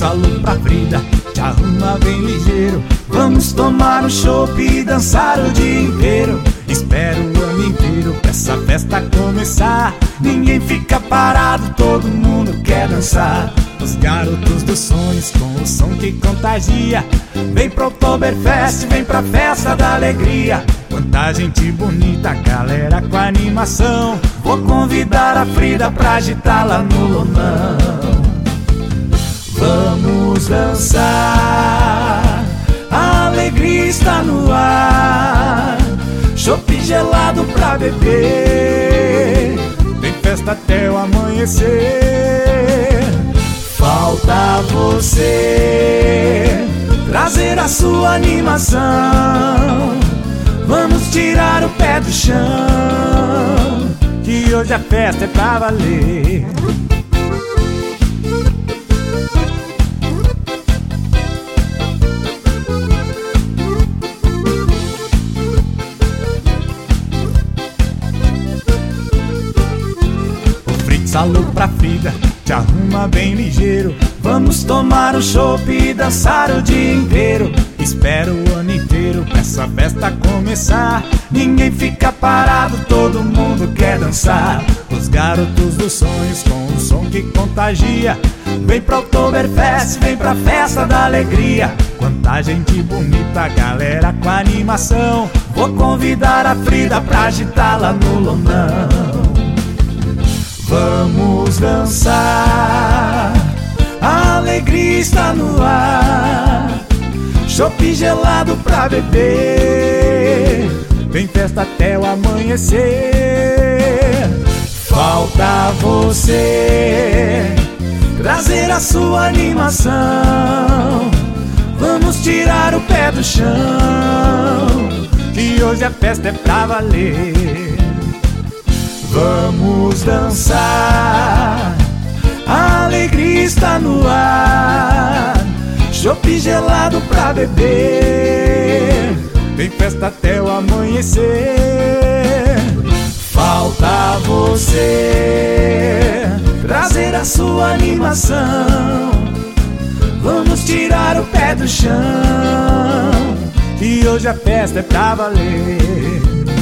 Fritz alô pra Frida, te arruma bem ligeiro. Vamos tomar um chopp e dançar o dia inteiro. Espero o ano inteiro pra essa festa começar. Ninguém fica parado, todo mundo quer dançar. Os garotos dos sonhos com o som que contagia. Vem pro Oktoberfest, vem pra festa da alegria. Quanta gente bonita, galera com animação. Vou convidar a Frida pra agitar lá no lomão. Vamos dançar, a alegria está no ar. Chopp gelado pra beber, tem festa até o amanhecer. Falta você trazer a sua animação. Vamos tirar o pé do chão, que hoje a festa é pra valer. Alô pra Frida, te arruma bem ligeiro. Vamos tomar um chopp e dançar o dia inteiro. Espero o ano inteiro pra essa festa começar. Ninguém fica parado, todo mundo quer dançar. Os garotos dos sonhos com o som que contagia. Vem pro Oktoberfest, vem pra festa da alegria. Quanta gente bonita, galera com animação. Vou convidar a Frida pra agitar lá no lomão. Vamos dançar, a alegria está no ar. Chopp gelado pra beber, tem festa até o amanhecer. Falta você trazer a sua animação. Vamos tirar o pé do chão, que hoje a festa é pra valer. Vamos dançar, a alegria está no ar. Chopp gelado pra beber, tem festa até o amanhecer. Falta você trazer a sua animação. Vamos tirar o pé do chão, que hoje a festa é pra valer.